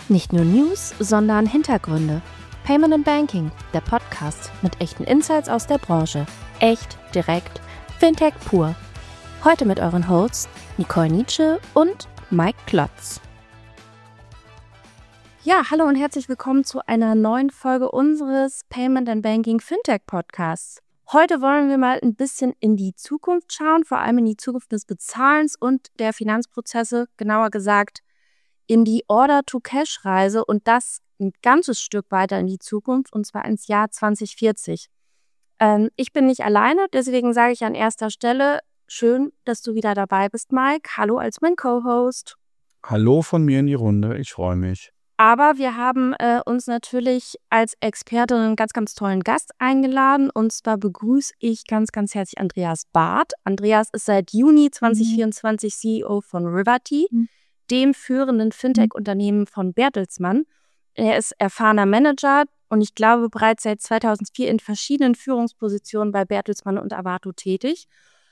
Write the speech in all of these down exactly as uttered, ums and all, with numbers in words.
Nicht nur News, sondern Hintergründe. Payment and Banking, der Podcast mit echten Insights aus der Branche. Echt, direkt, Fintech pur. Heute mit euren Hosts Nicole Nietzsche und Mike Klotz. Ja, hallo und herzlich willkommen zu einer neuen Folge unseres Payment and Banking Fintech Podcasts. Heute wollen wir mal ein bisschen in die Zukunft schauen, vor allem in die Zukunft des Bezahlens und der Finanzprozesse, genauer gesagt in die Order-to-Cash-Reise und das ein ganzes Stück weiter in die Zukunft, und zwar ins Jahr zwanzig vierzig. Ähm, ich bin nicht alleine, deswegen sage ich an erster Stelle, schön, dass du wieder dabei bist, Mike. Hallo als mein Co-Host. Hallo von mir in die Runde, ich freue mich. Aber wir haben äh, uns natürlich als Expertin einen ganz, ganz tollen Gast eingeladen. Und zwar begrüße ich ganz, ganz herzlich Andreas Barth. Andreas ist seit Juni zwanzig vierundzwanzig C E O von Riverty, mhm. dem führenden Fintech-Unternehmen von Bertelsmann. Er ist erfahrener Manager und ich glaube bereits seit zweitausendvier in verschiedenen Führungspositionen bei Bertelsmann und Arvato tätig,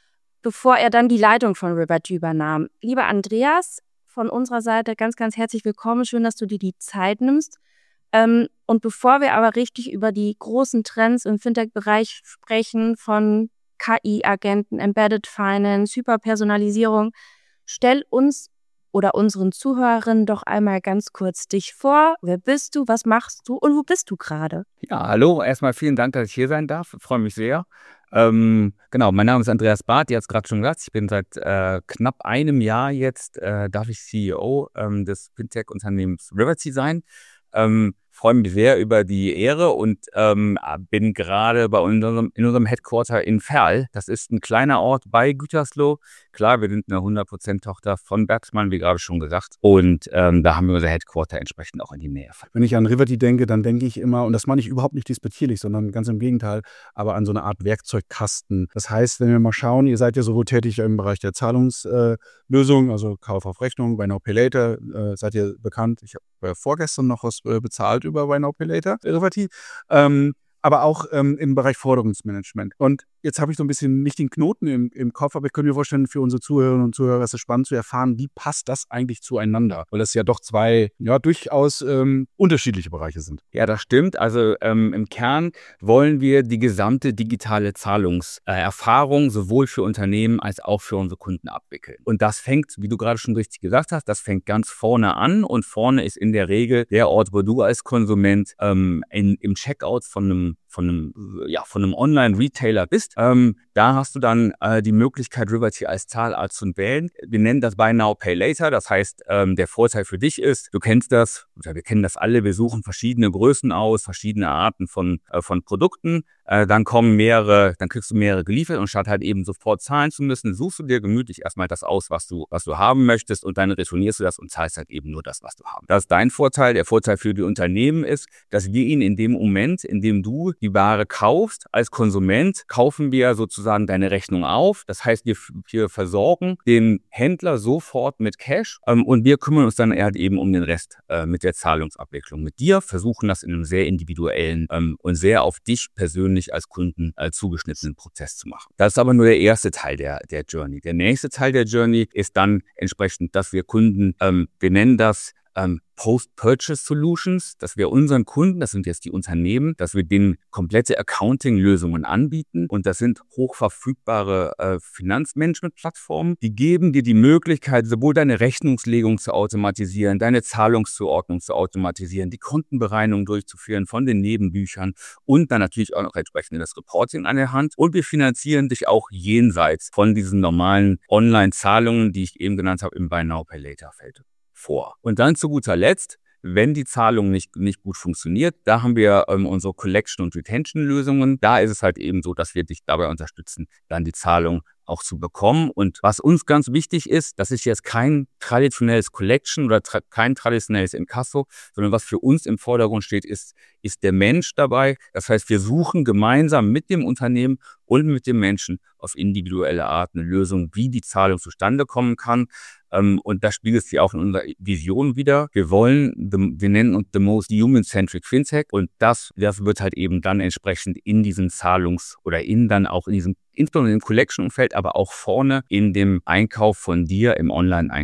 bevor er dann die Leitung von Riverty übernahm. Lieber Andreas, von unserer Seite ganz, ganz herzlich willkommen. Schön, dass du dir die Zeit nimmst. Ähm, und bevor wir aber richtig über die großen Trends im Fintech-Bereich sprechen, von K I-Agenten, Embedded Finance, Hyperpersonalisierung, stell uns oder unseren Zuhörerinnen doch einmal ganz kurz dich vor. Wer bist du, was machst du und wo bist du gerade? Ja, hallo. Erstmal vielen Dank, dass ich hier sein darf. Ich freue mich sehr. Ähm, genau, mein Name ist Andreas Barth, ihr habt es gerade schon gesagt. Ich bin seit äh, knapp einem Jahr jetzt, äh, darf ich C E O ähm, des Fintech-Unternehmens Riverty sein. Ähm, freue mich sehr über die Ehre und ähm, bin gerade bei unserem, in unserem Headquarter in Verl. Das ist ein kleiner Ort bei Gütersloh. Klar, wir sind eine hundert Prozent Tochter von Bertelsmann, wie gerade schon gesagt. Und ähm, da haben wir unser Headquarter entsprechend auch in die Nähe. Wenn ich an Riverty denke, dann denke ich immer, und das meine ich überhaupt nicht despektierlich, sondern ganz im Gegenteil, aber an so eine Art Werkzeugkasten. Das heißt, wenn wir mal schauen, ihr seid ja sowohl tätig im Bereich der Zahlungslösungen, äh, also Kauf auf Rechnung, Buy Now Pay Later, äh, seid ihr bekannt. Ich habe äh, vorgestern noch was äh, bezahlt über Buy Now Pay Later, Riverty. Ähm, aber auch ähm, im Bereich Forderungsmanagement. Und jetzt habe ich so ein bisschen nicht den Knoten im, im Kopf, aber ich könnte mir vorstellen, für unsere Zuhörerinnen und Zuhörer ist es spannend zu erfahren, wie passt das eigentlich zueinander? Weil das ja doch zwei ja durchaus ähm, unterschiedliche Bereiche sind. Ja, das stimmt. Also ähm, im Kern wollen wir die gesamte digitale Zahlungserfahrung äh, sowohl für Unternehmen als auch für unsere Kunden abwickeln. Und das fängt, wie du gerade schon richtig gesagt hast, das fängt ganz vorne an. Und vorne ist in der Regel der Ort, wo du als Konsument ähm, in, im Checkout von einem von einem, ja, von einem Online-Retailer bist. Ähm, da hast du dann äh, die Möglichkeit, Riverty als Zahlart zu wählen. Wir nennen das Buy Now, Pay Later. Das heißt, ähm, der Vorteil für dich ist, du kennst das, oder wir kennen das alle, wir suchen verschiedene Größen aus, verschiedene Arten von, äh, von Produkten. Äh, dann kommen mehrere, dann kriegst du mehrere geliefert und statt halt eben sofort zahlen zu müssen, suchst du dir gemütlich erstmal das aus, was du, was du haben möchtest und dann retournierst du das und zahlst halt eben nur das, was du haben. Das ist dein Vorteil. Der Vorteil für die Unternehmen ist, dass wir ihnen in dem Moment, in dem du die Ware kaufst, als Konsument, kaufen wir sozusagen deine Rechnung auf. Das heißt, wir, wir versorgen den Händler sofort mit Cash ähm, und wir kümmern uns dann halt eben um den Rest äh, mit der Zahlungsabwicklung. Mit dir versuchen das in einem sehr individuellen ähm, und sehr auf dich persönlich als Kunden äh, zugeschnittenen Prozess zu machen. Das ist aber nur der erste Teil der, der Journey. Der nächste Teil der Journey ist dann entsprechend, dass wir Kunden, ähm, wir nennen das Ähm, Post-Purchase Solutions, dass wir unseren Kunden, das sind jetzt die Unternehmen, dass wir denen komplette Accounting-Lösungen anbieten. Und das sind hochverfügbare äh, Finanzmanagement-Plattformen. Die geben dir die Möglichkeit, sowohl deine Rechnungslegung zu automatisieren, deine Zahlungszuordnung zu automatisieren, die Kontenbereinigung durchzuführen von den Nebenbüchern und dann natürlich auch noch entsprechend das Reporting an der Hand. Und wir finanzieren dich auch jenseits von diesen normalen Online-Zahlungen, die ich eben genannt habe, im Buy Now, Pay Later Feld vor. Und dann zu guter Letzt, wenn die Zahlung nicht, nicht gut funktioniert, da haben wir ähm, unsere Collection- und Retention-Lösungen. Da ist es halt eben so, dass wir dich dabei unterstützen, dann die Zahlung auch zu bekommen. Und was uns ganz wichtig ist, das ist jetzt kein traditionelles Collection oder tra- kein traditionelles Inkasso, sondern was für uns im Vordergrund steht, ist, ist der Mensch dabei. Das heißt, wir suchen gemeinsam mit dem Unternehmen und mit dem Menschen auf individuelle Art eine Lösung, wie die Zahlung zustande kommen kann. Ähm, und das spiegelt sich auch in unserer Vision wieder. Wir wollen, the, wir nennen uns the most human-centric Fintech und das, das wird halt eben dann entsprechend in diesen Zahlungs- oder in dann auch in diesem, insbesondere im Collection-Umfeld, aber auch vorne in dem Einkauf von dir, im Online-Einkauf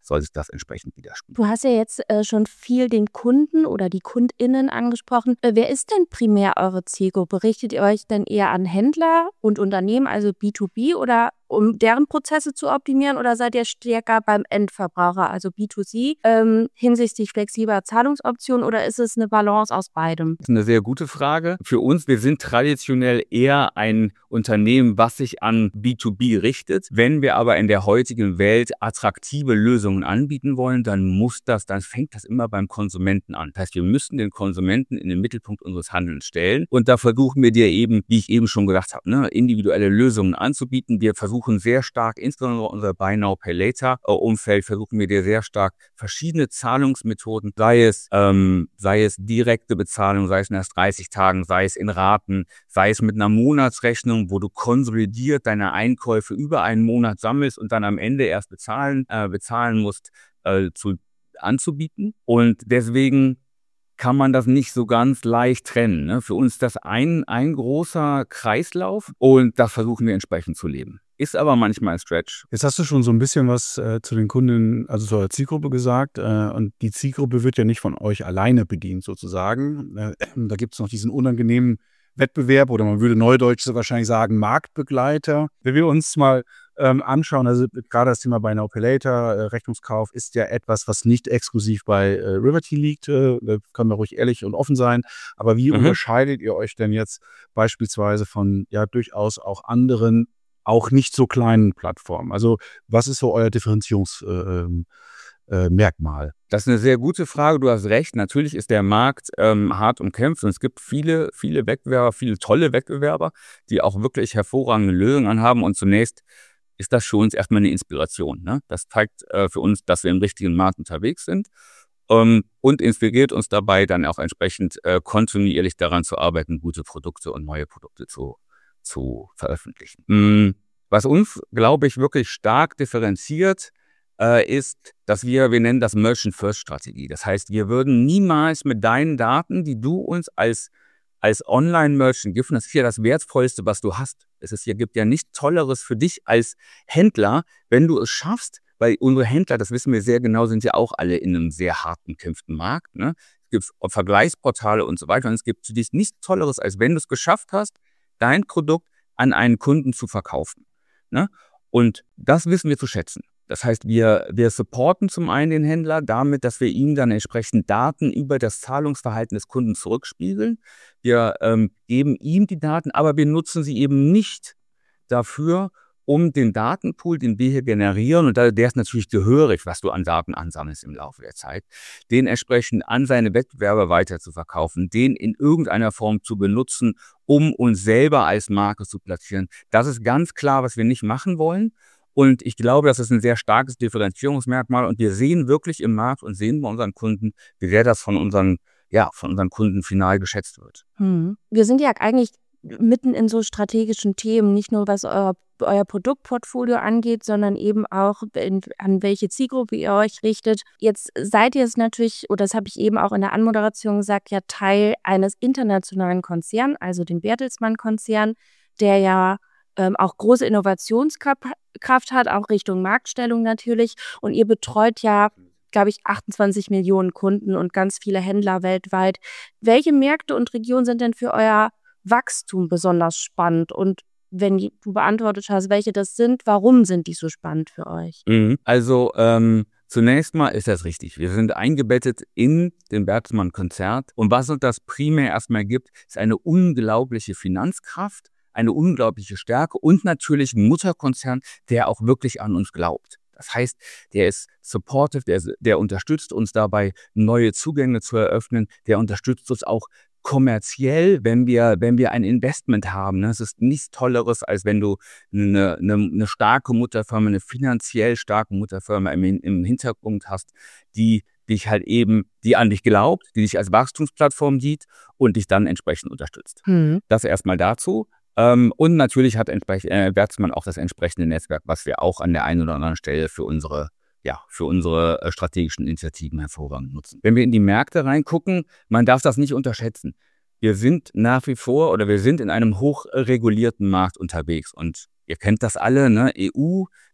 soll sich das entsprechend widerspiegeln. Du hast ja jetzt äh, schon viel den Kunden oder die KundInnen angesprochen. Äh, wer ist denn primär eure Zielgruppe? Richtet ihr euch denn eher an Händler und Unternehmen, also B zwei B, oder um deren Prozesse zu optimieren, oder seid ihr stärker beim Endverbraucher, also B zwei C, ähm, hinsichtlich flexibler Zahlungsoptionen, oder ist es eine Balance aus beidem? Das ist eine sehr gute Frage. Für uns, wir sind traditionell eher ein Unternehmen, was sich an B zwei B richtet. Wenn wir aber in der heutigen Welt attraktive Lösungen anbieten wollen, dann muss das, dann fängt das immer beim Konsumenten an. Das heißt, wir müssen den Konsumenten in den Mittelpunkt unseres Handelns stellen. Und da versuchen wir dir eben, wie ich eben schon gesagt habe, ne, individuelle Lösungen anzubieten. Wir versuchen sehr stark, insbesondere unser Buy Now Pay Later Umfeld, versuchen wir dir sehr stark verschiedene Zahlungsmethoden, sei es, ähm, sei es direkte Bezahlung, sei es in erst dreißig Tagen, sei es in Raten, sei es mit einer Monatsrechnung, wo du konsolidiert deine Einkäufe über einen Monat sammelst und dann am Ende erst bezahlen, äh, bezahlen musst, äh, zu, anzubieten. Und deswegen kann man das nicht so ganz leicht trennen. Ne? Für uns ist das ein, ein großer Kreislauf und das versuchen wir entsprechend zu leben. Ist aber manchmal ein Stretch. Jetzt hast du schon so ein bisschen was äh, zu den Kunden, also zu eurer Zielgruppe gesagt. Äh, und die Zielgruppe wird ja nicht von euch alleine bedient sozusagen. Äh, da gibt es noch diesen unangenehmen Wettbewerb, oder man würde neudeutsch wahrscheinlich sagen Marktbegleiter. Wenn wir uns mal ähm, anschauen, also gerade das Thema Buy Now Pay Later, äh, Rechnungskauf, ist ja etwas, was nicht exklusiv bei äh, Riverty liegt. Äh, da können wir ruhig ehrlich und offen sein. Aber wie mhm. unterscheidet ihr euch denn jetzt beispielsweise von ja durchaus auch anderen, auch nicht so kleinen Plattformen? Also was ist so euer Differenzierungsmerkmal? Äh, Merkmal? Das ist eine sehr gute Frage. Du hast recht. Natürlich ist der Markt ähm, hart umkämpft und es gibt viele, viele Wettbewerber, viele tolle Wettbewerber, die auch wirklich hervorragende Lösungen haben. Und zunächst ist das für uns erstmal eine Inspiration. Ne? Das zeigt äh, für uns, dass wir im richtigen Markt unterwegs sind ähm, und inspiriert uns dabei, dann auch entsprechend äh, kontinuierlich daran zu arbeiten, gute Produkte und neue Produkte zu zu veröffentlichen. Was uns, glaube ich, wirklich stark differenziert, äh, ist, dass wir, wir nennen das Merchant-First-Strategie. Das heißt, wir würden niemals mit deinen Daten, die du uns als, als Online-Merchant gibst, das ist ja das Wertvollste, was du hast. Es ist, hier gibt ja nichts Tolleres für dich als Händler, wenn du es schaffst, weil unsere Händler, das wissen wir sehr genau, sind ja auch alle in einem sehr hart umkämpften Markt. Ne? Es gibt Vergleichsportale und so weiter und es gibt für dich nichts Tolleres, als wenn du es geschafft hast, dein Produkt an einen Kunden zu verkaufen. Ne? Und das wissen wir zu schätzen. Das heißt, wir, wir supporten zum einen den Händler damit, dass wir ihm dann entsprechend Daten über das Zahlungsverhalten des Kunden zurückspiegeln. Wir ähm, geben ihm die Daten, aber wir nutzen sie eben nicht dafür, um den Datenpool, den wir hier generieren, und der ist natürlich gehörig, was du an Daten ansammelst im Laufe der Zeit, den entsprechend an seine Wettbewerber weiter zu verkaufen, den in irgendeiner Form zu benutzen, um uns selber als Marke zu platzieren. Das ist ganz klar, was wir nicht machen wollen. Und ich glaube, das ist ein sehr starkes Differenzierungsmerkmal. Und wir sehen wirklich im Markt und sehen bei unseren Kunden, wie sehr das von unseren, ja, von unseren Kunden final geschätzt wird. Hm. Wir sind ja eigentlich mitten in so strategischen Themen, nicht nur was euer, euer Produktportfolio angeht, sondern eben auch in, an welche Zielgruppe ihr euch richtet. Jetzt seid ihr es natürlich, oder das habe ich eben auch in der Anmoderation gesagt, ja Teil eines internationalen Konzerns, also den Bertelsmann-Konzern, der ja ähm, auch große Innovationskraft hat, auch Richtung Marktstellung natürlich. Und ihr betreut ja, glaube ich, achtundzwanzig Millionen Kunden und ganz viele Händler weltweit. Welche Märkte und Regionen sind denn für euer Wachstum besonders spannend? Und wenn du beantwortet hast, welche das sind, warum sind die so spannend für euch? Mhm. Also ähm, zunächst mal ist das richtig. Wir sind eingebettet in den Bertelsmann-Konzern. Und was uns das primär erstmal gibt, ist eine unglaubliche Finanzkraft, eine unglaubliche Stärke und natürlich ein Mutterkonzern, der auch wirklich an uns glaubt. Das heißt, der ist supportive, der, der unterstützt uns dabei, neue Zugänge zu eröffnen, der unterstützt uns auch kommerziell, wenn wir, wenn wir ein Investment haben. Ne? Es ist nichts Tolleres, als wenn du eine, eine, eine starke Mutterfirma, eine finanziell starke Mutterfirma im, im Hintergrund hast, die dich halt eben, die an dich glaubt, die dich als Wachstumsplattform sieht und dich dann entsprechend unterstützt. Hm. Das erstmal dazu. Ähm, und natürlich hat entsprechend äh, Bertelsmann auch das entsprechende Netzwerk, was wir auch an der einen oder anderen Stelle für unsere ja, für unsere äh, strategischen Initiativen hervorragend nutzen. Wenn wir in die Märkte reingucken, man darf das nicht unterschätzen. Wir sind nach wie vor oder wir sind in einem hochregulierten Markt unterwegs und ihr kennt das alle, ne? E U,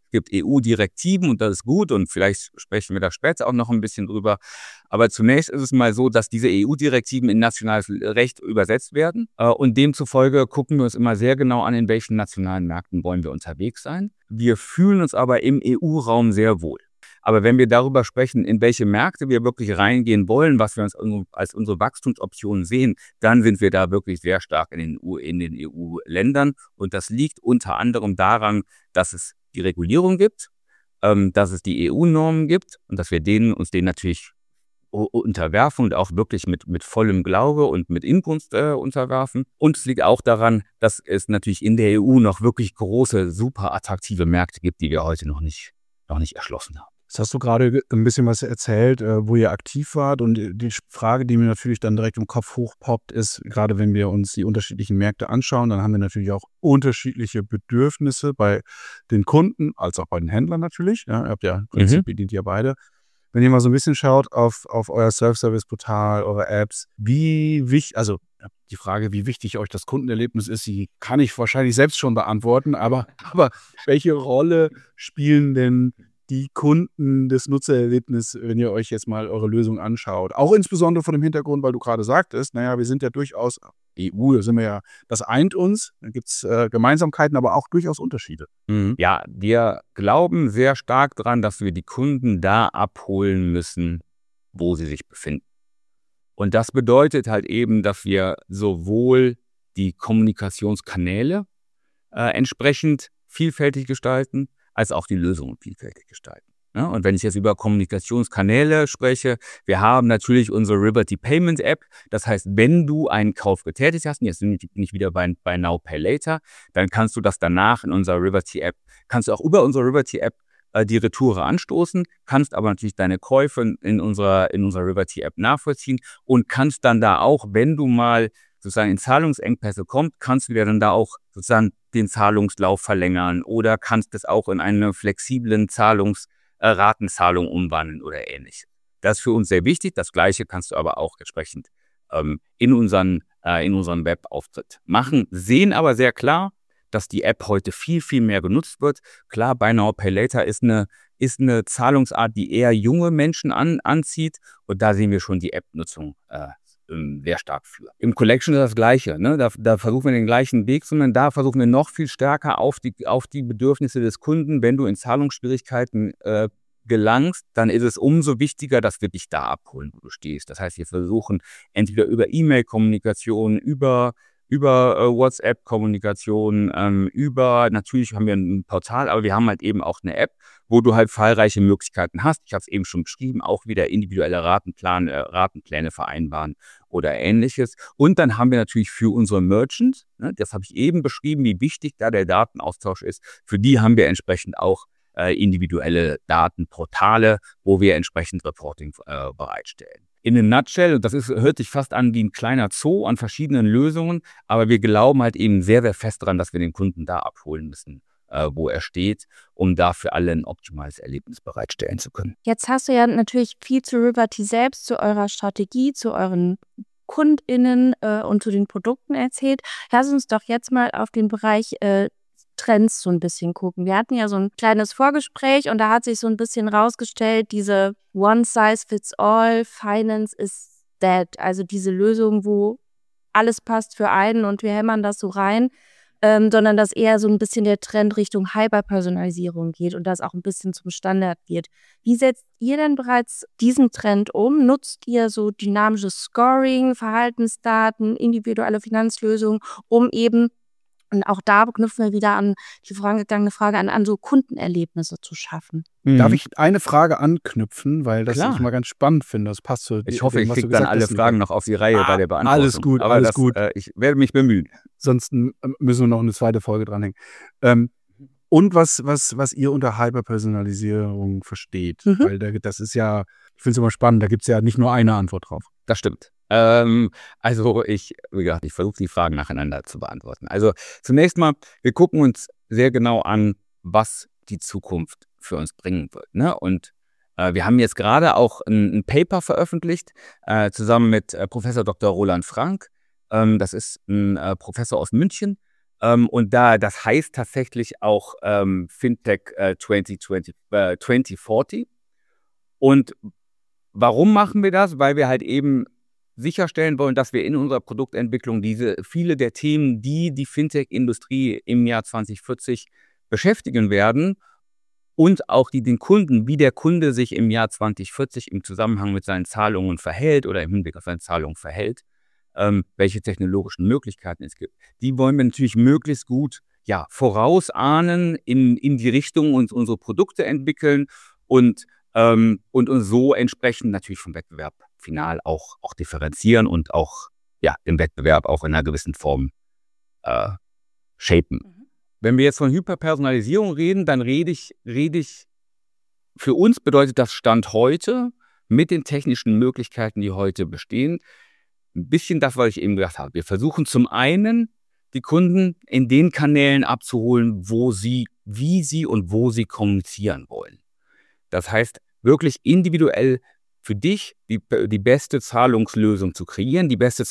Es gibt E U-Direktiven und das ist gut und vielleicht sprechen wir da später auch noch ein bisschen drüber. Aber zunächst ist es mal so, dass diese E U-Direktiven in nationales Recht übersetzt werden und demzufolge gucken wir uns immer sehr genau an, in welchen nationalen Märkten wollen wir unterwegs sein. Wir fühlen uns aber im E U-Raum sehr wohl. Aber wenn wir darüber sprechen, in welche Märkte wir wirklich reingehen wollen, was wir uns als unsere Wachstumsoptionen sehen, dann sind wir da wirklich sehr stark in den, in den E U-Ländern. Und das liegt unter anderem daran, dass es die Regulierung gibt, ähm, dass es die E U-Normen gibt und dass wir denen, uns denen natürlich unterwerfen und auch wirklich mit, mit vollem Glaube und mit Inbrunst äh, unterwerfen. Und es liegt auch daran, dass es natürlich in der E U noch wirklich große, super attraktive Märkte gibt, die wir heute noch nicht, noch nicht erschlossen haben. Jetzt hast du gerade ein bisschen was erzählt, wo ihr aktiv wart. Und die Frage, die mir natürlich dann direkt im Kopf hochpoppt, ist, gerade wenn wir uns die unterschiedlichen Märkte anschauen, dann haben wir natürlich auch unterschiedliche Bedürfnisse bei den Kunden, als auch bei den Händlern natürlich. Ja, ihr habt ja im Prinzip, bedient ihr beide. Wenn ihr mal so ein bisschen schaut auf, auf euer Self-Service-Portal, eure Apps, wie wichtig, also die Frage, wie wichtig euch das Kundenerlebnis ist, die kann ich wahrscheinlich selbst schon beantworten, aber, aber welche Rolle spielen denn die Kunden des Nutzererlebnisses, wenn ihr euch jetzt mal eure Lösung anschaut? Auch insbesondere vor dem Hintergrund, weil du gerade sagtest, naja, wir sind ja durchaus, E U, da sind wir ja, das eint uns, da gibt es äh, Gemeinsamkeiten, aber auch durchaus Unterschiede. Mhm. Ja, wir glauben sehr stark daran, dass wir die Kunden da abholen müssen, wo sie sich befinden. Und das bedeutet halt eben, dass wir sowohl die Kommunikationskanäle äh, entsprechend vielfältig gestalten, als auch die Lösungen vielfältig gestalten. Ja, und wenn ich jetzt über Kommunikationskanäle spreche, wir haben natürlich unsere Riverty Payment App. Das heißt, wenn du einen Kauf getätigt hast, und jetzt bin ich wieder bei, bei Now Pay Later, dann kannst du das danach in unserer Riverty App, kannst du auch über unsere Riverty App äh, die Retoure anstoßen, kannst aber natürlich deine Käufe in unserer, in unserer Riverty App nachvollziehen und kannst dann da auch, wenn du mal sozusagen in Zahlungsengpässe kommt, kannst du dir dann da auch sozusagen den Zahlungslauf verlängern oder kannst es auch in eine flexiblen Zahlungs- äh, Ratenzahlung umwandeln oder ähnliches. Das ist für uns sehr wichtig. Das Gleiche kannst du aber auch entsprechend ähm, in unseren, äh, in unserem Webauftritt machen. Sehen aber sehr klar, dass die App heute viel, viel mehr genutzt wird. Klar, Buy Now, Pay Later ist eine, ist eine Zahlungsart, die eher junge Menschen an, anzieht. Und da sehen wir schon die App-Nutzung äh, sehr stark für. Im Collection ist das Gleiche. Ne? Da, da versuchen wir den gleichen Weg, sondern da versuchen wir noch viel stärker auf die, auf die Bedürfnisse des Kunden. Wenn du in Zahlungsschwierigkeiten äh, gelangst, dann ist es umso wichtiger, dass wir dich da abholen, wo du stehst. Das heißt, wir versuchen entweder über E-Mail-Kommunikation, über über äh, WhatsApp-Kommunikation, ähm, über, natürlich haben wir ein Portal, aber wir haben halt eben auch eine App, wo du halt zahlreiche Möglichkeiten hast. Ich habe es eben schon beschrieben, auch wieder individuelle Ratenplan, äh, Ratenpläne vereinbaren oder ähnliches. Und dann haben wir natürlich für unsere Merchants, ne, das habe ich eben beschrieben, wie wichtig da der Datenaustausch ist, für die haben wir entsprechend auch äh, individuelle Datenportale, wo wir entsprechend Reporting äh, bereitstellen. In a nutshell, und das ist, hört sich fast an wie ein kleiner Zoo an verschiedenen Lösungen, aber wir glauben halt eben sehr, sehr fest daran, dass wir den Kunden da abholen müssen, äh, wo er steht, um da für alle ein optimales Erlebnis bereitstellen zu können. Jetzt hast du ja natürlich viel zu Riverty selbst, zu eurer Strategie, zu euren KundInnen äh, und zu den Produkten erzählt. Lass uns doch jetzt mal auf den Bereich äh, Trends so ein bisschen gucken. Wir hatten ja so ein kleines Vorgespräch und da hat sich so ein bisschen rausgestellt, diese One-Size-Fits-All, Finance is dead. Also diese Lösung, wo alles passt für einen und wir hämmern das so rein, ähm, sondern dass eher so ein bisschen der Trend Richtung Hyperpersonalisierung geht und das auch ein bisschen zum Standard wird. Wie setzt ihr denn bereits diesen Trend um? Nutzt ihr so dynamisches Scoring, Verhaltensdaten, individuelle Finanzlösungen, um eben, und auch da knüpfen wir wieder an die vorangegangene Frage an, an so Kundenerlebnisse zu schaffen. Mhm. Darf ich eine Frage anknüpfen, weil das Klar. ich mal ganz spannend finde. Das passt zu Ich hoffe, dem, ich was kriege du dann gesagt alle hast. Fragen noch auf die Reihe Ah, bei der Beantwortung. alles gut, Aber alles das, gut. Äh, ich werde mich bemühen. Sonst ähm, müssen wir noch eine zweite Folge dranhängen. Ähm, und was, was, was ihr unter Hyperpersonalisierung versteht. Mhm. Weil da, das ist ja, ich finde es immer spannend, da gibt es ja nicht nur eine Antwort drauf. Das stimmt. Ähm, also ich, wie gesagt, ich versuche die Fragen nacheinander zu beantworten. Also zunächst mal, wir gucken uns sehr genau an, was die Zukunft für uns bringen wird. Ne? Und äh, wir haben jetzt gerade auch ein, ein Paper veröffentlicht, äh, zusammen mit äh, Professor Doktor Roland Frank. Ähm, das ist ein äh, Professor aus München, Ähm, und da, das heißt tatsächlich auch ähm, Fintech äh, zwanzig zwanzig, äh, zwanzig vierzig. Und warum machen wir das? Weil wir halt eben sicherstellen wollen, dass wir in unserer Produktentwicklung diese viele der Themen, die die Fintech-Industrie im Jahr zwanzig vierzig beschäftigen werden und auch die den Kunden, wie der Kunde sich im Jahr zwanzig vierzig im Zusammenhang mit seinen Zahlungen verhält oder im Hinblick auf seine Zahlungen verhält, ähm, welche technologischen Möglichkeiten es gibt, die wollen wir natürlich möglichst gut ja, vorausahnen, in, in die Richtung uns unsere Produkte entwickeln und Ähm, und uns so entsprechend natürlich vom Wettbewerb final auch, auch differenzieren und auch ja, den Wettbewerb auch in einer gewissen Form äh, shapen. Mhm. Wenn wir jetzt von Hyperpersonalisierung reden, dann rede ich, rede ich, für uns bedeutet das Stand heute mit den technischen Möglichkeiten, die heute bestehen, ein bisschen das, was ich eben gesagt habe. Wir versuchen zum einen, die Kunden in den Kanälen abzuholen, wo sie, wie sie und wo sie kommunizieren wollen. Das heißt, wirklich individuell für dich die, die beste Zahlungslösung zu kreieren, die beste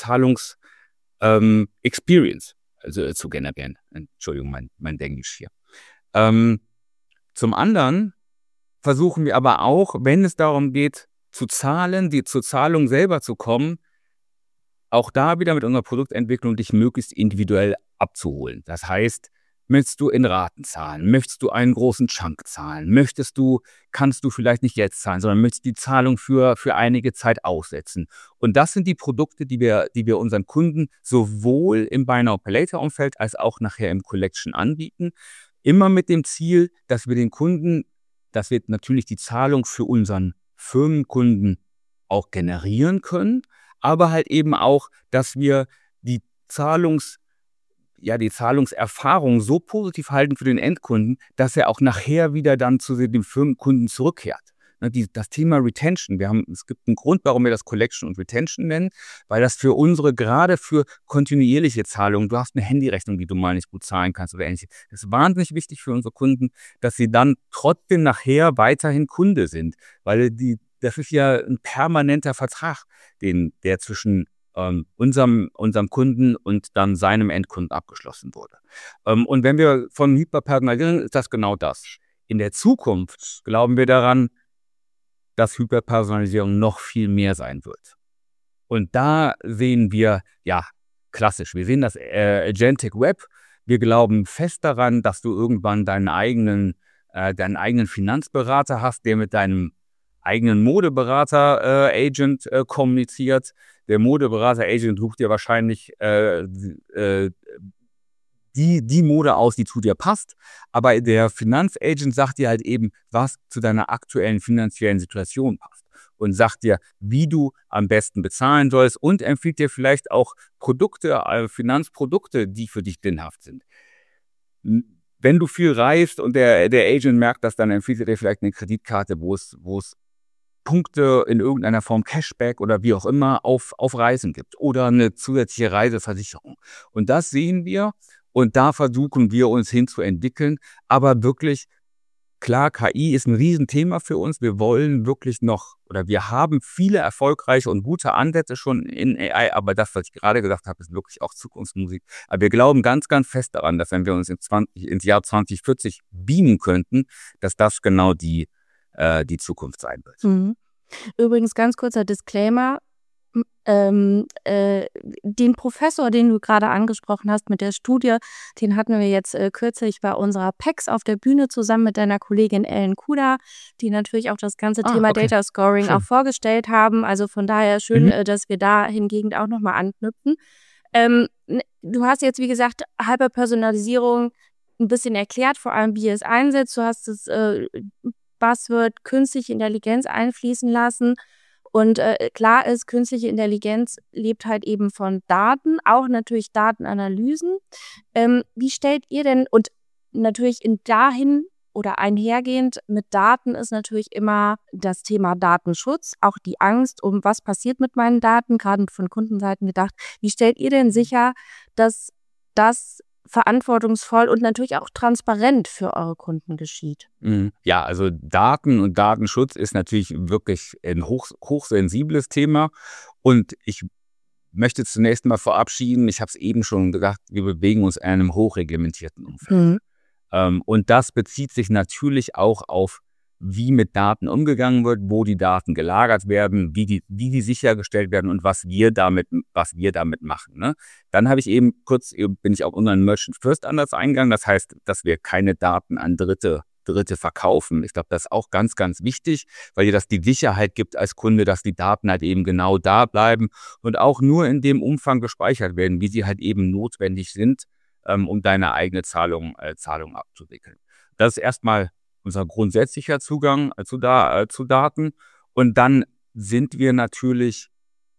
Zahlungs-Experience ähm, also, zu generieren. Entschuldigung, mein, mein Englisch hier. Ähm, zum anderen versuchen wir aber auch, wenn es darum geht, zu zahlen, die zur Zahlung selber zu kommen, auch da wieder mit unserer Produktentwicklung dich möglichst individuell abzuholen. Das heißt, möchtest du in Raten zahlen? Möchtest du einen großen Chunk zahlen? Möchtest du, kannst du vielleicht nicht jetzt zahlen, sondern möchtest die Zahlung für, für einige Zeit aussetzen? Und das sind die Produkte, die wir, die wir unseren Kunden sowohl im Buy Now Pay Later Umfeld als auch nachher im Collection anbieten. Immer mit dem Ziel, dass wir den Kunden, dass wir natürlich die Zahlung für unseren Firmenkunden auch generieren können, aber halt eben auch, dass wir die Zahlungs ja, die Zahlungserfahrung so positiv halten für den Endkunden, dass er auch nachher wieder dann zu dem Firmenkunden zurückkehrt. Das Thema Retention, wir haben, es gibt einen Grund, warum wir das Collection und Retention nennen, weil das für unsere, gerade für kontinuierliche Zahlungen, du hast eine Handyrechnung, die du mal nicht gut zahlen kannst oder ähnliches, das ist wahnsinnig wichtig für unsere Kunden, dass sie dann trotzdem nachher weiterhin Kunde sind, weil die, das ist ja ein permanenter Vertrag, den, der zwischen Ähm, unserem, unserem Kunden und dann seinem Endkunden abgeschlossen wurde. Ähm, und wenn wir von Hyperpersonalisierung, ist das genau das. In der Zukunft glauben wir daran, dass Hyperpersonalisierung noch viel mehr sein wird. Und da sehen wir, ja, klassisch, wir sehen das äh, Agentic Web. Wir glauben fest daran, dass du irgendwann deinen eigenen, äh, deinen eigenen Finanzberater hast, der mit deinem eigenen Modeberater-Agent äh, äh, kommuniziert. Der Modeberater-Agent sucht dir wahrscheinlich äh, äh, die, die Mode aus, die zu dir passt. Aber der Finanzagent sagt dir halt eben, was zu deiner aktuellen finanziellen Situation passt. Und sagt dir, wie du am besten bezahlen sollst und empfiehlt dir vielleicht auch Produkte, äh, Finanzprodukte, die für dich sinnhaft sind. Wenn du viel reist und der, der Agent merkt das, dann empfiehlt er dir vielleicht eine Kreditkarte, wo es, wo es Punkte in irgendeiner Form Cashback oder wie auch immer auf, auf Reisen gibt oder eine zusätzliche Reiseversicherung. Und das sehen wir und da versuchen wir uns hinzuentwickeln. Aber wirklich, klar, K I ist ein Riesenthema für uns. Wir wollen wirklich noch oder wir haben viele erfolgreiche und gute Ansätze schon in A I, aber das, was ich gerade gesagt habe, ist wirklich auch Zukunftsmusik. Aber wir glauben ganz, ganz fest daran, dass wenn wir uns in zwanzig, ins Jahr zwanzig vierzig beamen könnten, dass das genau die die Zukunft sein wird. Mhm. Übrigens, ganz kurzer Disclaimer, ähm, äh, den Professor, den du gerade angesprochen hast mit der Studie, den hatten wir jetzt äh, kürzlich bei unserer P E X auf der Bühne zusammen mit deiner Kollegin Ellen Kuda, die natürlich auch das ganze ah, Thema okay. Data Scoring schön. Auch vorgestellt haben. Also von daher schön, mhm. äh, dass wir da hingegen auch nochmal anknüpfen. Ähm, du hast jetzt, wie gesagt, Hyperpersonalisierung ein bisschen erklärt, vor allem wie ihr es einsetzt. Du hast es äh, Buzzword künstliche Intelligenz einfließen lassen. Und äh, klar ist, künstliche Intelligenz lebt halt eben von Daten, auch natürlich Datenanalysen. Ähm, wie stellt ihr denn, und natürlich in dahin oder einhergehend mit Daten ist natürlich immer das Thema Datenschutz, auch die Angst um, was passiert mit meinen Daten, gerade von Kundenseiten gedacht. Wie stellt ihr denn sicher, dass das verantwortungsvoll und natürlich auch transparent für eure Kunden geschieht? Ja, also Daten und Datenschutz ist natürlich wirklich ein hoch, hochsensibles Thema und ich möchte zunächst mal verabschieden, ich habe es eben schon gesagt, wir bewegen uns in einem hochreglementierten Umfeld. Mhm. Ähm, und das bezieht sich natürlich auch auf, wie mit Daten umgegangen wird, wo die Daten gelagert werden, wie die, wie die sichergestellt werden und was wir damit, was wir damit machen. Ne? Dann habe ich eben kurz, bin ich auf unseren Merchant First Ansatz eingegangen. Das heißt, dass wir keine Daten an Dritte, Dritte verkaufen. Ich glaube, das ist auch ganz, ganz wichtig, weil dir das die Sicherheit gibt als Kunde, dass die Daten halt eben genau da bleiben und auch nur in dem Umfang gespeichert werden, wie sie halt eben notwendig sind, ähm, um deine eigene Zahlung, äh, Zahlung abzuwickeln. Das ist erstmal unser grundsätzlicher Zugang zu, da, äh, zu Daten. Und dann sind wir natürlich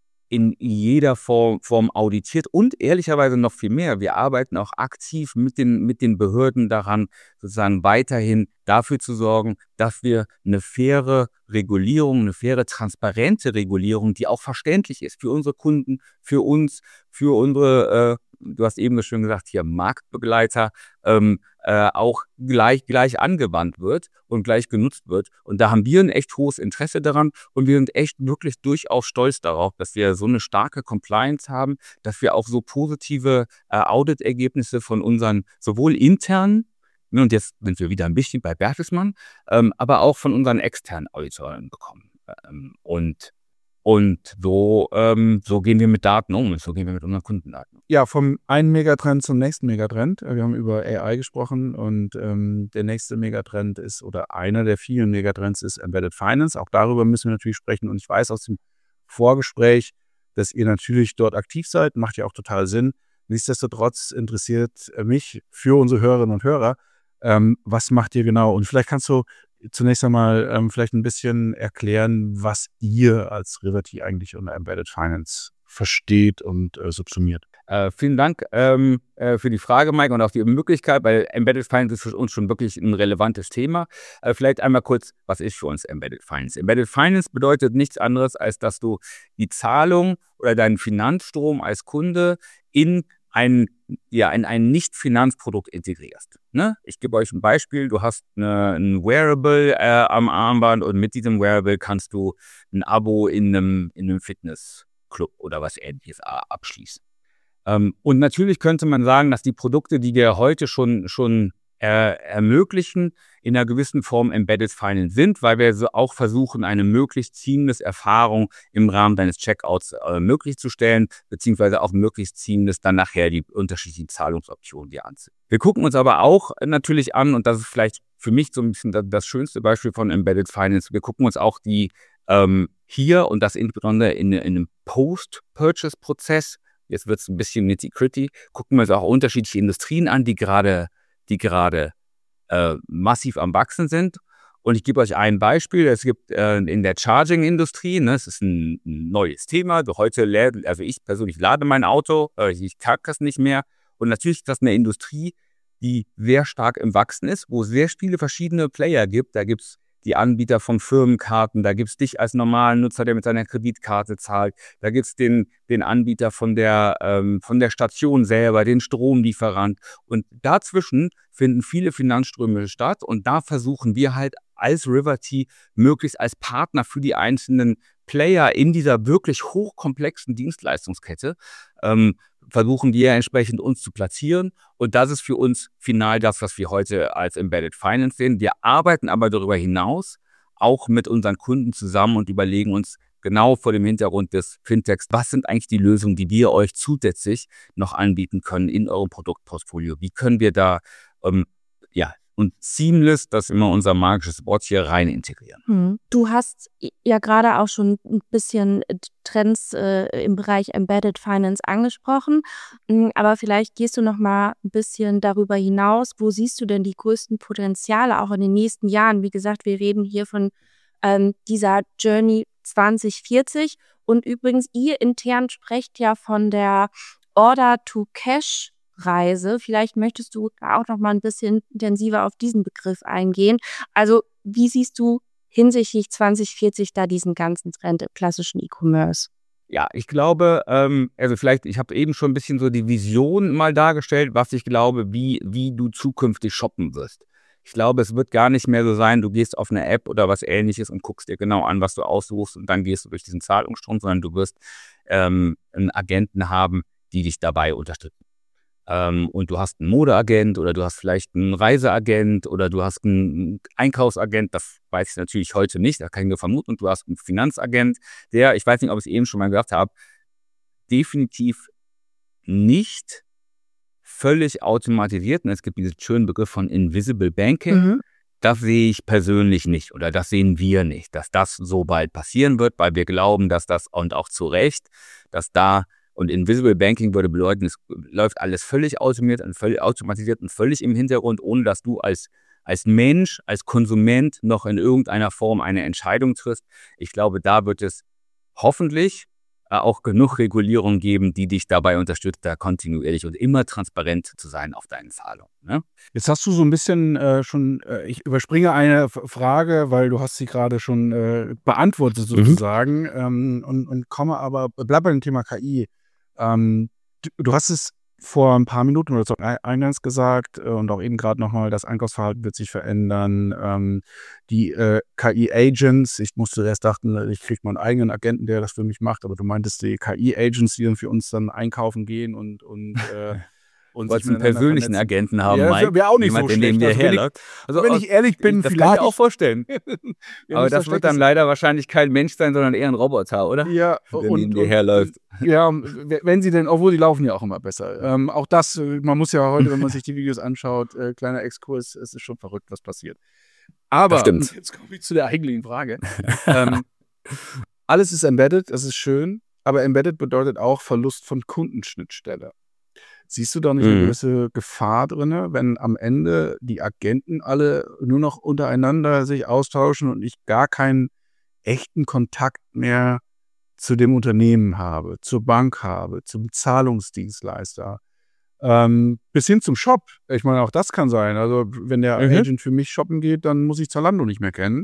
in jeder Form, Form auditiert und ehrlicherweise noch viel mehr. Wir arbeiten auch aktiv mit den, mit den Behörden daran, sozusagen weiterhin dafür zu sorgen, dass wir eine faire Regulierung, eine faire, transparente Regulierung, die auch verständlich ist für unsere Kunden, für uns, für unsere, äh, du hast eben so schön gesagt, hier Marktbegleiter, ähm, äh, auch gleich, gleich angewandt wird und gleich genutzt wird. Und da haben wir ein echt hohes Interesse daran und wir sind echt wirklich durchaus stolz darauf, dass wir so eine starke Compliance haben, dass wir auch so positive äh, Auditergebnisse von unseren sowohl internen, und jetzt sind wir wieder ein bisschen bei Bertelsmann, ähm, aber auch von unseren externen Auditoren bekommen. Ähm, und Und so, ähm, so gehen wir mit Daten um, so gehen wir mit unseren Kundendaten um. Ja, vom einen Megatrend zum nächsten Megatrend. Wir haben über A I gesprochen und ähm, der nächste Megatrend ist, oder einer der vielen Megatrends ist Embedded Finance. Auch darüber müssen wir natürlich sprechen und ich weiß aus dem Vorgespräch, dass ihr natürlich dort aktiv seid, macht ja auch total Sinn. Nichtsdestotrotz interessiert mich für unsere Hörerinnen und Hörer, ähm, was macht ihr genau? Und vielleicht kannst du zunächst einmal ähm, vielleicht ein bisschen erklären, was ihr als Riverty eigentlich unter Embedded Finance versteht und äh, subsumiert. Äh, vielen Dank ähm, äh, für die Frage, Mike, und auch die Möglichkeit, weil Embedded Finance ist für uns schon wirklich ein relevantes Thema. Äh, vielleicht einmal kurz, was ist für uns Embedded Finance? Embedded Finance bedeutet nichts anderes, als dass du die Zahlung oder deinen Finanzstrom als Kunde in ein, ja, in ein Nicht-Finanzprodukt integrierst. Ne? Ich gebe euch ein Beispiel. Du hast eine, ein Wearable äh, am Armband und mit diesem Wearable kannst du ein Abo in einem, in einem Fitnessclub oder was Ähnliches abschließen. Ähm, und natürlich könnte man sagen, dass die Produkte, die wir heute schon, schon äh, ermöglichen, in einer gewissen Form Embedded Finance sind, weil wir so auch versuchen, eine möglichst seamless Erfahrung im Rahmen deines Checkouts äh, möglich zu stellen, beziehungsweise auch möglichst seamless dann nachher die unterschiedlichen Zahlungsoptionen dir anzubieten. Wir gucken uns aber auch natürlich an, und das ist vielleicht für mich so ein bisschen das schönste Beispiel von Embedded Finance, wir gucken uns auch die ähm, hier und das insbesondere in, in einem Post-Purchase-Prozess, jetzt wird es ein bisschen nitty-gritty, gucken wir uns auch unterschiedliche Industrien an, die gerade die gerade äh, massiv am Wachsen sind. Und ich gebe euch ein Beispiel. Es gibt äh, in der Charging-Industrie, ne, es ist ein, ein neues Thema. Heute, lade, also ich persönlich lade mein Auto, äh, ich tag das nicht mehr. Und natürlich ist das eine Industrie, die sehr stark im Wachsen ist, wo es sehr viele verschiedene Player gibt. Da gibt es die Anbieter von Firmenkarten, da gibt es dich als normalen Nutzer, der mit seiner Kreditkarte zahlt, da gibt es den, den Anbieter von der, ähm, von der Station selber, den Stromlieferant. Und dazwischen finden viele Finanzströme statt und da versuchen wir halt als Riverty möglichst als Partner für die einzelnen Player in dieser wirklich hochkomplexen Dienstleistungskette ähm, versuchen wir entsprechend uns zu platzieren. Und das ist für uns final das, was wir heute als Embedded Finance sehen. Wir arbeiten aber darüber hinaus auch mit unseren Kunden zusammen und überlegen uns genau vor dem Hintergrund des Fintechs, was sind eigentlich die Lösungen, die wir euch zusätzlich noch anbieten können in eurem Produktportfolio? Wie können wir da ähm, ja, und seamless, das ist immer unser magisches Wort, hier rein integrieren. Du hast ja gerade auch schon ein bisschen Trends äh, im Bereich Embedded Finance angesprochen, aber vielleicht gehst du noch mal ein bisschen darüber hinaus. Wo siehst du denn die größten Potenziale auch in den nächsten Jahren? Wie gesagt, wir reden hier von ähm, dieser Journey zwanzig vierzig und übrigens, ihr intern sprecht ja von der Order-to-Cash Reise. Vielleicht möchtest du da auch noch mal ein bisschen intensiver auf diesen Begriff eingehen. Also, wie siehst du hinsichtlich zwanzig vierzig da diesen ganzen Trend im klassischen E-Commerce? Ja, ich glaube, ähm, also vielleicht, ich habe eben schon ein bisschen so die Vision mal dargestellt, was ich glaube, wie, wie du zukünftig shoppen wirst. Ich glaube, es wird gar nicht mehr so sein, du gehst auf eine App oder was Ähnliches und guckst dir genau an, was du aussuchst und dann gehst du durch diesen Zahlungsstrom, sondern du wirst ähm, einen Agenten haben, die dich dabei unterstützen. Ähm, und du hast einen Modeagent oder du hast vielleicht einen Reiseagent oder du hast einen Einkaufsagent, das weiß ich natürlich heute nicht, da kann ich nur vermuten, und du hast einen Finanzagent, der, ich weiß nicht, ob ich es eben schon mal gesagt habe, definitiv nicht völlig automatisiert, und es gibt diesen schönen Begriff von Invisible Banking, mhm. Das sehe ich persönlich nicht oder das sehen wir nicht, dass das so bald passieren wird, weil wir glauben, dass das, und auch zu Recht, dass da, und Invisible Banking würde bedeuten, es läuft alles völlig automatisiert und völlig automatisiert und völlig im Hintergrund, ohne dass du als, als Mensch, als Konsument noch in irgendeiner Form eine Entscheidung triffst. Ich glaube, da wird es hoffentlich auch genug Regulierung geben, die dich dabei unterstützt, da kontinuierlich und immer transparent zu sein auf deinen Zahlungen. Ne? Jetzt hast du so ein bisschen äh, schon, äh, ich überspringe eine F- Frage, weil du hast sie gerade schon äh, beantwortet sozusagen, mhm. ähm, und, und komme aber, bleib bei dem Thema K I. Ähm, du, du hast es vor ein paar Minuten oder so eingangs gesagt äh, und auch eben gerade nochmal, das Einkaufsverhalten wird sich verändern. Ähm, die äh, K I-Agents, ich musste erst dachten, ich kriege mal einen eigenen Agenten, der das für mich macht, aber du meintest die K I-Agents, die dann für uns dann einkaufen gehen und und äh, und sich einen persönlichen vernetzen. Agenten haben, ja, Mike. Wäre auch nicht Jemand, so der schlecht. neben dir Also, wenn, herläuft. ich, also, wenn ich ehrlich bin, das vielleicht. kann ich mir auch vorstellen. Ja, aber das so wird dann leider wahrscheinlich kein Mensch sein, sondern eher ein Roboter, oder? Ja, der und, neben dir und, herläuft. Ja, wenn sie denn, obwohl die laufen ja auch immer besser. Ähm, auch das, man muss ja heute, wenn man sich die Videos anschaut, äh, kleiner Exkurs, es ist schon verrückt, was passiert. Aber, jetzt komme ich zu der eigentlichen Frage. ähm, alles ist embedded, das ist schön, aber embedded bedeutet auch Verlust von Kundenschnittstelle. Siehst du da nicht mhm. eine gewisse Gefahr drin, wenn am Ende die Agenten alle nur noch untereinander sich austauschen und ich gar keinen echten Kontakt mehr zu dem Unternehmen habe, zur Bank habe, zum Zahlungsdienstleister, ähm, bis hin zum Shop. Ich meine, auch das kann sein. Also wenn der mhm. Agent für mich shoppen geht, dann muss ich Zalando nicht mehr kennen.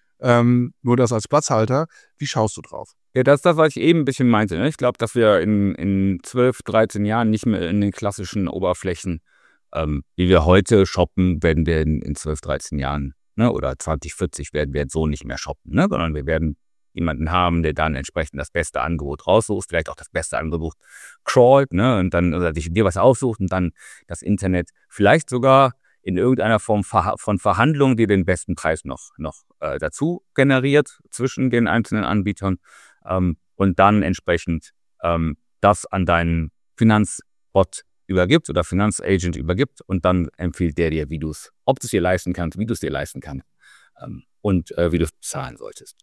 Ähm, nur das als Platzhalter. Wie schaust du drauf? Ja, das ist das, was ich eben ein bisschen meinte. Ne? Ich glaube, dass wir in, in zwölf, dreizehn Jahren nicht mehr in den klassischen Oberflächen, ähm, wie wir heute shoppen, werden wir in, in zwölf, dreizehn Jahren, ne? Oder zwanzig, vierzig werden wir so nicht mehr shoppen, ne? Sondern wir werden jemanden haben, der dann entsprechend das beste Angebot raussucht, vielleicht auch das beste Angebot crawlt, ne? Und dann, oder sich dir was aussucht und dann das Internet vielleicht sogar in irgendeiner Form von Verhandlungen, die den besten Preis noch, noch äh, dazu generiert zwischen den einzelnen Anbietern, ähm, und dann entsprechend ähm, das an deinen Finanzbot übergibt oder Finanzagent übergibt und dann empfiehlt der dir, wie du es, ob du es dir leisten kannst, wie du es dir leisten kannst, ähm, und äh, wie du es bezahlen solltest.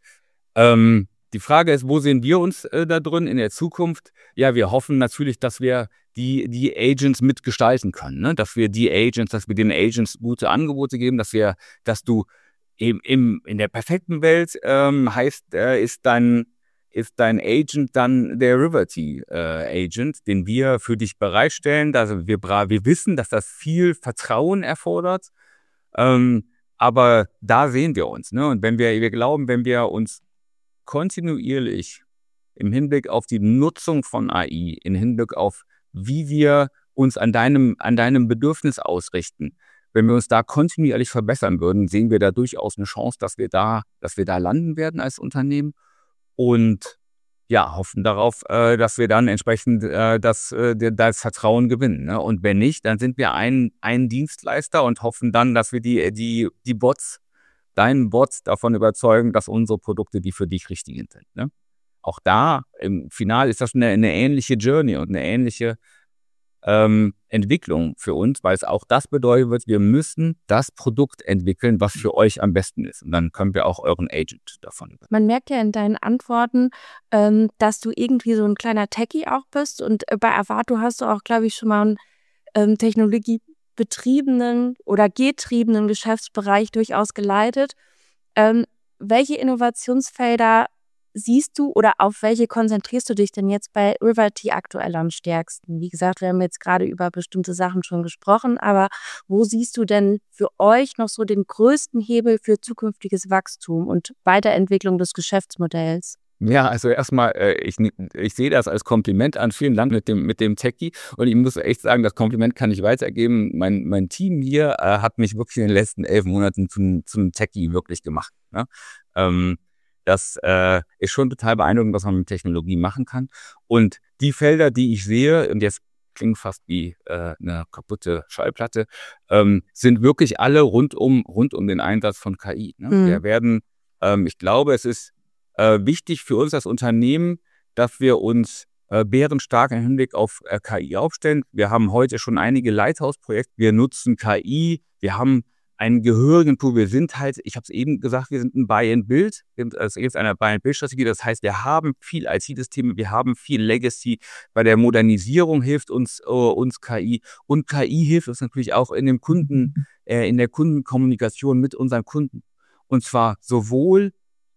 Ähm, die Frage ist, wo sehen wir uns äh, da drin in der Zukunft? Ja, wir hoffen natürlich, dass wir die, die Agents mitgestalten können, ne? Dass wir die Agents, dass wir den Agents gute Angebote geben, dass wir, dass du im, im, in der perfekten Welt ähm, heißt, äh, ist dein, ist dein Agent dann der Riverty äh, Agent, den wir für dich bereitstellen. Also wir, wir wissen, dass das viel Vertrauen erfordert, ähm, aber da sehen wir uns, ne? Und wenn wir, wir glauben, wenn wir uns kontinuierlich im Hinblick auf die Nutzung von A I, im Hinblick auf, wie wir uns an deinem, an deinem Bedürfnis ausrichten, wenn wir uns da kontinuierlich verbessern würden, sehen wir da durchaus eine Chance, dass wir da, dass wir da landen werden als Unternehmen und ja, hoffen darauf, äh, dass wir dann entsprechend äh, das, äh, das Vertrauen gewinnen. Ne? Und wenn nicht, dann sind wir ein, ein Dienstleister und hoffen dann, dass wir die, die, die Bots, deinen Bots davon überzeugen, dass unsere Produkte die für dich richtigen sind. Ne? Auch da, im Final ist das eine, eine ähnliche Journey und eine ähnliche ähm, Entwicklung für uns, weil es auch das bedeutet, wir müssen das Produkt entwickeln, was für euch am besten ist. Und dann können wir auch euren Agent davon überzeugen. Man merkt ja in deinen Antworten, ähm, dass du irgendwie so ein kleiner Techie auch bist. Und bei Arvato hast du auch, glaube ich, schon mal einen ähm, technologiebetriebenen oder getriebenen Geschäftsbereich durchaus geleitet. Ähm, welche Innovationsfelder siehst du oder auf welche konzentrierst du dich denn jetzt bei Riverty aktuell am stärksten? Wie gesagt, wir haben jetzt gerade über bestimmte Sachen schon gesprochen, aber wo siehst du denn für euch noch so den größten Hebel für zukünftiges Wachstum und Weiterentwicklung des Geschäftsmodells? Ja, also erstmal, äh, ich, ich sehe das als Kompliment an. Vielen Dank mit dem, mit dem Techie. Und ich muss echt sagen, das Kompliment kann ich weitergeben. Mein, mein Team hier äh, hat mich wirklich in den letzten elf Monaten zum, zum Techie wirklich gemacht. Ne? Ähm, das äh, ist schon total beeindruckend, was man mit Technologie machen kann. Und die Felder, die ich sehe, und jetzt klingt fast wie äh, eine kaputte Schallplatte, ähm, sind wirklich alle rund um, rund um den Einsatz von K I. Ne? Mhm. Wir werden, ähm, ich glaube, es ist Äh, wichtig für uns als Unternehmen, dass wir uns äh, bärenstark im Hinblick auf äh, K I aufstellen. Wir haben heute schon einige Lighthouse-Projekte. Wir nutzen K I. Wir haben einen gehörigen Pool. Wir sind halt, ich habe es eben gesagt, wir sind ein Buy-and-Build. Es ist eine Buy-and-Build-Strategie. Das heißt, wir haben viel I T-Systeme, wir haben viel Legacy. Bei der Modernisierung hilft uns, äh, uns K I. Und K I hilft uns natürlich auch in dem Kunden, äh, in der Kundenkommunikation mit unseren Kunden. Und zwar sowohl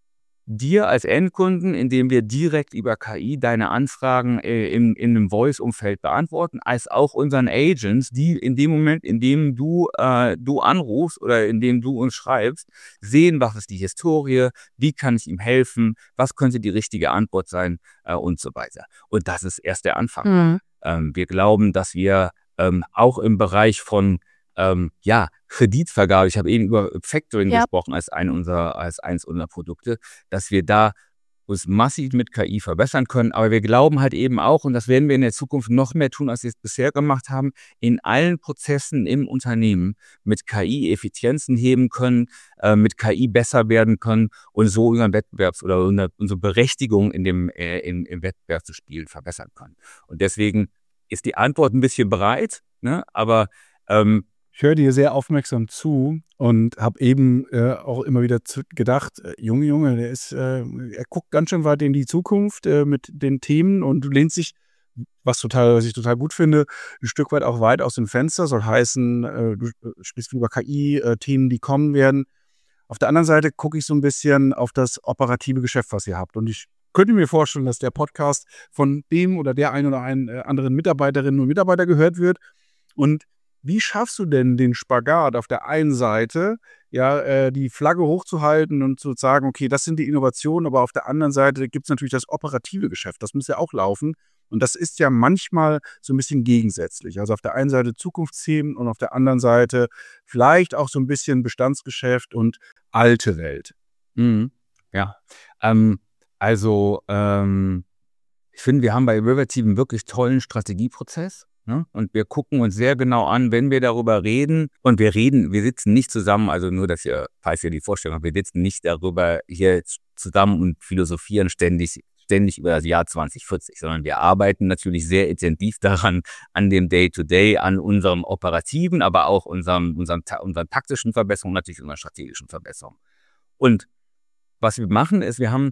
dir als Endkunden, indem wir direkt über K I deine Anfragen äh, in, in einem Voice-Umfeld beantworten, als auch unseren Agents, die in dem Moment, in dem du, äh, du anrufst oder in dem du uns schreibst, sehen, was ist die Historie, wie kann ich ihm helfen, was könnte die richtige Antwort sein äh, und so weiter. Und das ist erst der Anfang. Mhm. Ähm, wir glauben, dass wir ähm, auch im Bereich von Ähm, ja, Kreditvergabe, ich habe eben über Factoring Ja. gesprochen als, ein unserer, als eins unserer Produkte, dass wir da uns massiv mit K I verbessern können. Aber wir glauben halt eben auch, und das werden wir in der Zukunft noch mehr tun, als wir es bisher gemacht haben, in allen Prozessen im Unternehmen mit K I Effizienzen heben können, äh, mit K I besser werden können und so unseren Wettbewerbs- oder unsere Berechtigung in dem, äh, in, im Wettbewerb zu spielen verbessern können. Und deswegen ist die Antwort ein bisschen breit, ne? Aber ähm, ich höre dir sehr aufmerksam zu und habe eben äh, auch immer wieder zu, gedacht, äh, Junge, Junge, der ist, äh, er guckt ganz schön weit in die Zukunft äh, mit den Themen und du lehnst dich, was total, was ich total gut finde, ein Stück weit auch weit aus dem Fenster. Soll heißen, äh, du sprichst über K I-Themen, die kommen werden. Auf der anderen Seite gucke ich so ein bisschen auf das operative Geschäft, was ihr habt. Und ich könnte mir vorstellen, dass der Podcast von dem oder der einen oder einen äh, anderen Mitarbeiterinnen und Mitarbeiter gehört wird. Und wie schaffst du denn den Spagat auf der einen Seite, ja, äh, die Flagge hochzuhalten und zu sagen, okay, das sind die Innovationen, aber auf der anderen Seite gibt es natürlich das operative Geschäft, das muss ja auch laufen. Und das ist ja manchmal so ein bisschen gegensätzlich. Also auf der einen Seite Zukunftsthemen und auf der anderen Seite vielleicht auch so ein bisschen Bestandsgeschäft und alte Welt. Mhm. Ja, ähm, also ähm, ich finde, wir haben bei Riverteam einen wirklich tollen Strategieprozess. Ne? Und wir gucken uns sehr genau an, wenn wir darüber reden. Und wir reden, wir sitzen nicht zusammen, also nur, dass ihr, falls ihr die Vorstellung habt, wir sitzen nicht darüber hier zusammen und philosophieren ständig, ständig über das Jahr zwanzig vierzig, sondern wir arbeiten natürlich sehr intensiv daran, an dem Day-to-Day, an unserem operativen, aber auch unserem, unserem, unseren taktischen Verbesserungen, natürlich unserer strategischen Verbesserung. Und was wir machen, ist, wir haben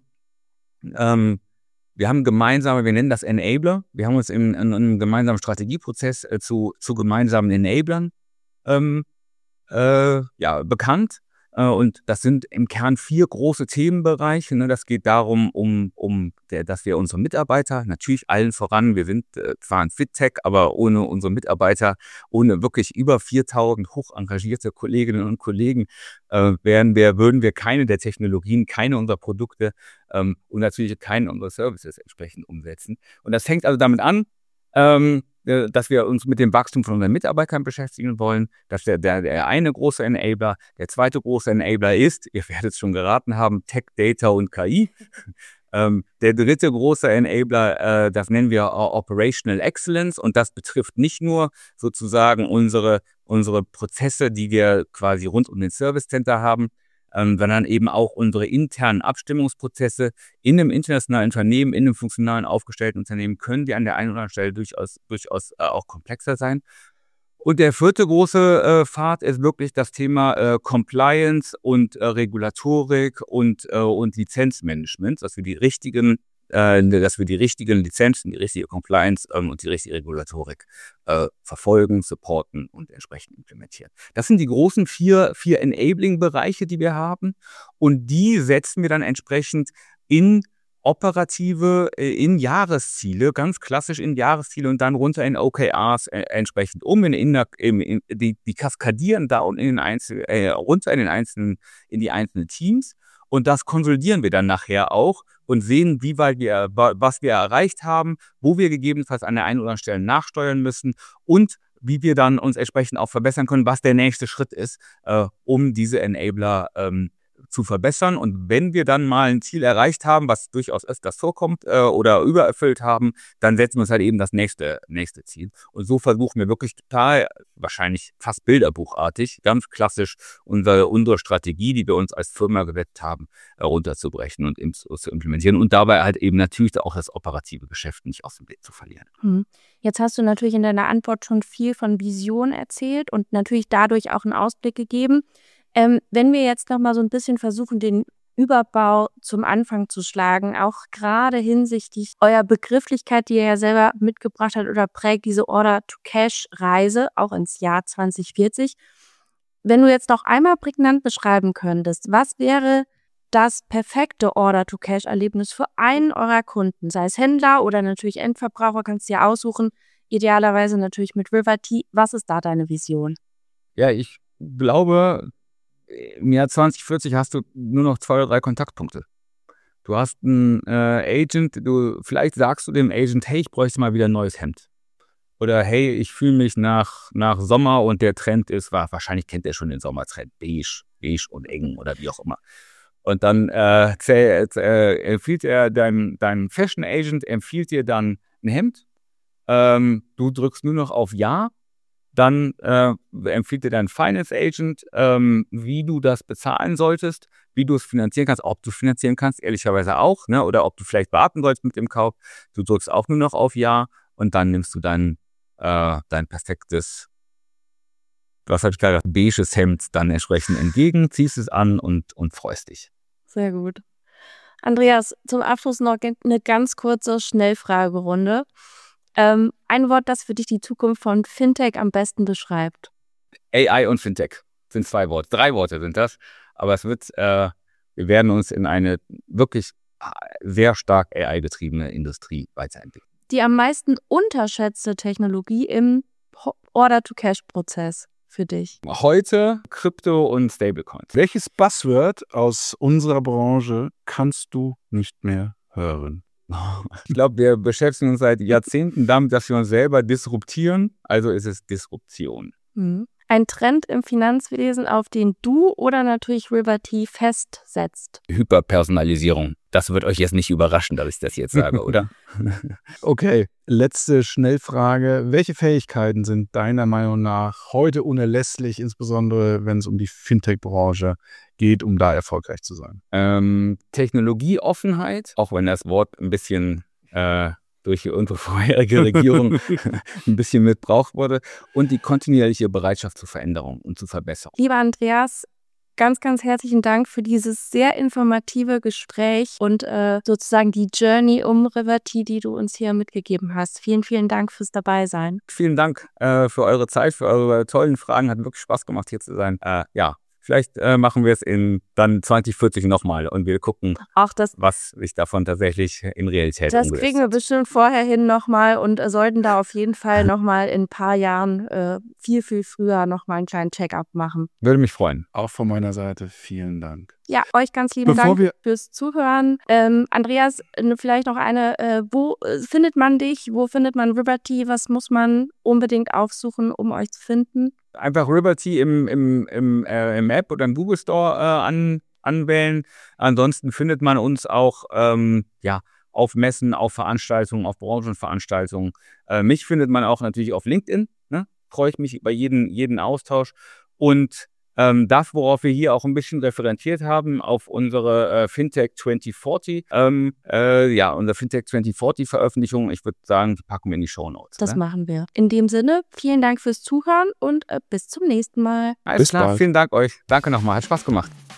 ähm, Wir haben gemeinsame, wir nennen das Enabler. Wir haben uns in, in einem gemeinsamen Strategieprozess äh, zu, zu gemeinsamen Enablern ähm, äh, ja, bekannt. Äh, und das sind im Kern vier große Themenbereiche. Ne? Das geht darum, um, um der, dass wir unsere Mitarbeiter, natürlich allen voran, wir sind äh, zwar ein Fit-Tech, aber ohne unsere Mitarbeiter, ohne wirklich über viertausend hoch engagierte Kolleginnen und Kollegen, äh, wären wir, würden wir keine der Technologien, keine unserer Produkte ähm, und natürlich keine unserer Services entsprechend umsetzen. Und das fängt also damit an, ähm, dass wir uns mit dem Wachstum von unseren Mitarbeitern beschäftigen wollen. Das ist der, der, der eine große Enabler. Der zweite große Enabler ist, ihr werdet es schon geraten haben, Tech, Data und K I. ähm, der dritte große Enabler, äh, das nennen wir Operational Excellence. Und das betrifft nicht nur sozusagen unsere, unsere Prozesse, die wir quasi rund um den Service Center haben, Ähm, sondern eben auch unsere internen Abstimmungsprozesse in einem internationalen Unternehmen, in einem funktionalen aufgestellten Unternehmen können die an der einen oder anderen Stelle durchaus, durchaus äh, auch komplexer sein. Und der vierte große äh, Pfad ist wirklich das Thema äh, Compliance und äh, Regulatorik und, äh, und Lizenzmanagement, dass wir die richtigen äh, dass wir die richtigen Lizenzen, die richtige Compliance ähm, und die richtige Regulatorik äh, verfolgen, supporten und entsprechend implementieren. Das sind die großen vier, vier Enabling-Bereiche, die wir haben. Und die setzen wir dann entsprechend in operative, äh, in Jahresziele, ganz klassisch in Jahresziele und dann runter in O K Rs äh, entsprechend um, in, in, in, in die, die kaskadieren da und in den einzelnen, äh, runter in den einzelnen, in die einzelnen Teams. Und das konsolidieren wir dann nachher auch und sehen, wie weit wir, was wir erreicht haben, wo wir gegebenenfalls an der einen oder anderen Stelle nachsteuern müssen und wie wir dann uns entsprechend auch verbessern können, was der nächste Schritt ist, äh, um diese Enabler ähm, zu verbessern. Und wenn wir dann mal ein Ziel erreicht haben, was durchaus öfters vorkommt äh, oder übererfüllt haben, dann setzen wir uns halt eben das nächste, nächste Ziel. Und so versuchen wir wirklich total, wahrscheinlich fast bilderbuchartig, ganz klassisch unsere, unsere Strategie, die wir uns als Firma gewettet haben, äh, runterzubrechen und im, zu implementieren. Und dabei halt eben natürlich auch das operative Geschäft nicht aus dem Blick zu verlieren. Hm. Jetzt hast du natürlich in deiner Antwort schon viel von Vision erzählt und natürlich dadurch auch einen Ausblick gegeben. Ähm, wenn wir jetzt noch mal so ein bisschen versuchen, den Überbau zum Anfang zu schlagen, auch gerade hinsichtlich eurer Begrifflichkeit, die ihr ja selber mitgebracht habt oder prägt, diese Order-to-Cash-Reise, auch ins Jahr zwanzig vierzig. Wenn du jetzt noch einmal prägnant beschreiben könntest, was wäre das perfekte Order-to-Cash-Erlebnis für einen eurer Kunden, sei es Händler oder natürlich Endverbraucher, kannst du dir aussuchen, idealerweise natürlich mit River-T. Was ist da deine Vision? Ja, ich glaube, im Jahr zwanzig vierzig hast du nur noch zwei oder drei Kontaktpunkte. Du hast einen äh, Agent, du vielleicht sagst du dem Agent, hey, ich bräuchte mal wieder ein neues Hemd. Oder hey, ich fühle mich nach, nach Sommer und der Trend ist, war, wahrscheinlich kennt er schon den Sommertrend, beige, beige und eng oder wie auch immer. Und dann äh, äh, empfiehlt er, dein, dein Fashion Agent empfiehlt dir dann ein Hemd. Ähm, du drückst nur noch auf Ja. Dann äh, empfiehlt dir dein Finance Agent, ähm, wie du das bezahlen solltest, wie du es finanzieren kannst, ob du finanzieren kannst, ehrlicherweise auch, ne? Oder ob du vielleicht warten sollst mit dem Kauf. Du drückst auch nur noch auf Ja und dann nimmst du dein, äh, dein perfektes, was habe ich gerade gesagt, beiges Hemd dann entsprechend entgegen, ziehst es an und, und freust dich. Sehr gut. Andreas, zum Abschluss noch eine ganz kurze Schnellfragerunde. Ähm, ein Wort, das für dich die Zukunft von Fintech am besten beschreibt. A I und Fintech sind zwei Worte. Drei Worte sind das. Aber es wird, äh, wir werden uns in eine wirklich sehr stark A I-getriebene Industrie weiterentwickeln. Die am meisten unterschätzte Technologie im Order-to-Cash-Prozess für dich? Heute Krypto und Stablecoins. Welches Buzzword aus unserer Branche kannst du nicht mehr hören? Ich glaube, wir beschäftigen uns seit Jahrzehnten damit, dass wir uns selber disruptieren. Also ist es Disruption. Mhm. Ein Trend im Finanzwesen, auf den du oder natürlich River-T festsetzt. Hyperpersonalisierung. Das wird euch jetzt nicht überraschen, dass ich das jetzt sage, oder? Okay, letzte Schnellfrage. Welche Fähigkeiten sind deiner Meinung nach heute unerlässlich, insbesondere wenn es um die Fintech-Branche geht, um da erfolgreich zu sein? Ähm, Technologieoffenheit, auch wenn das Wort ein bisschen äh, durch unsere vorherige Regierung ein bisschen missbraucht wurde, und die kontinuierliche Bereitschaft zur Veränderung und zur Verbesserung. Lieber Andreas, ganz, ganz herzlichen Dank für dieses sehr informative Gespräch und äh, sozusagen die Journey um River-T, die du uns hier mitgegeben hast. Vielen, vielen Dank fürs Dabeisein. Vielen Dank äh, für eure Zeit, für eure tollen Fragen. Hat wirklich Spaß gemacht, hier zu sein. Äh, ja, vielleicht äh, machen wir es in dann zwanzig vierzig nochmal und wir gucken, auch das, was sich davon tatsächlich in Realität das umgesetzt kriegen wir hat. bestimmt vorher hin nochmal und äh, sollten da auf jeden Fall nochmal in ein paar Jahren äh, viel, viel früher nochmal einen kleinen Check-up machen. Würde mich freuen. Auch von meiner Seite vielen Dank. Ja, euch ganz lieben Bevor Dank wir fürs Zuhören. Ähm, Andreas, äh, vielleicht noch eine, äh, wo äh, findet man dich? Wo findet man River-T? Was muss man unbedingt aufsuchen, um euch zu finden? Einfach River-T im, im, im, äh, im App oder im Google Store äh, an, anwählen. Ansonsten findet man uns auch ähm, ja, auf Messen, auf Veranstaltungen, auf Branchenveranstaltungen. Äh, mich findet man auch natürlich auf LinkedIn. Ne? Freue ich mich über jeden, jeden Austausch. Und ähm, das, worauf wir hier auch ein bisschen referenziert haben, auf unsere äh, Fintech zwanzig vierzig, ähm, äh, ja, unsere Fintech zwanzig vierzig Veröffentlichung, ich würde sagen, die packen wir in die Shownotes. Das ne? machen wir. In dem Sinne, vielen Dank fürs Zuhören und äh, bis zum nächsten Mal. Alles Bis klar, bald. vielen Dank euch. Danke nochmal, hat Spaß gemacht.